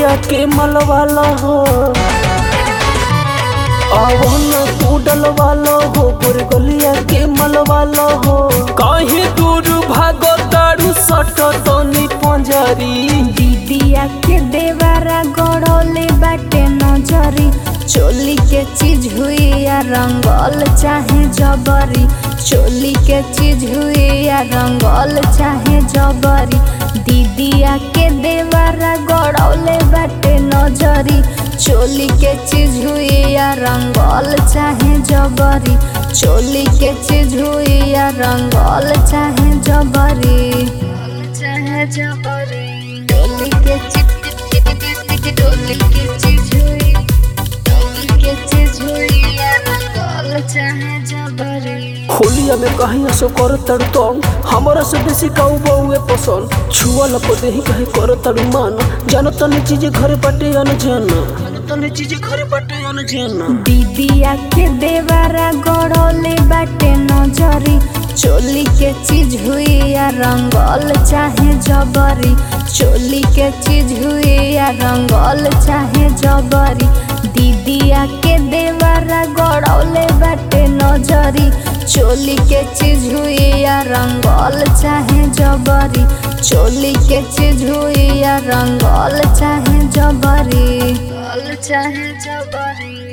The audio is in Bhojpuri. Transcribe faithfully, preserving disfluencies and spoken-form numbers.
गलिया के मलवाला हो, आवो कूडल वाला हो, गोर गलिया के मलवाला हो। कहीं दूर भागो तारू सट तनी पंजरी, दीदिया के देवारा गड़ौले बाटे नजरी। चोली के चीज हुई या रंगल चाहे जबरी, चोली के चीज हुई या रंगल चाहे जबरी। दीदिया के देवारा गड़ौले बाटे नजरी। चोली के चीज हुई या रंगल चाहे जबरी, चोली के चीज हुई या रंगल चाहे जबरी, चाहे जबरी। चोली के चीज चोली के चीज हुई, चोली के चीज हुई या रंगल चाहे जबरी। होलिया में कहीं असो कर तड़ू तंग, हमारा से बेसी काऊ बहुए पसंद। छुआ लपो देही कहे कर तड़ू मान, जानो तनी चीज घरे बाटे अनजाना, जानो तनी चीज घरे बाटे अनजाना। दीदिया के देवारा गड़ौले बाटे नजरी। चोली के चीज हुई या रंगल चाहे जबरी, चोली के चीज हुई या रंगल चाहे जबरी। दीदिया के देवारा गड़ौले बाटे नजरी। चोली के चीज हुई या रंगल चाहे जबरी, चोली के चीज हुई या रंगल चाहे जबरी, चाहे जबरी।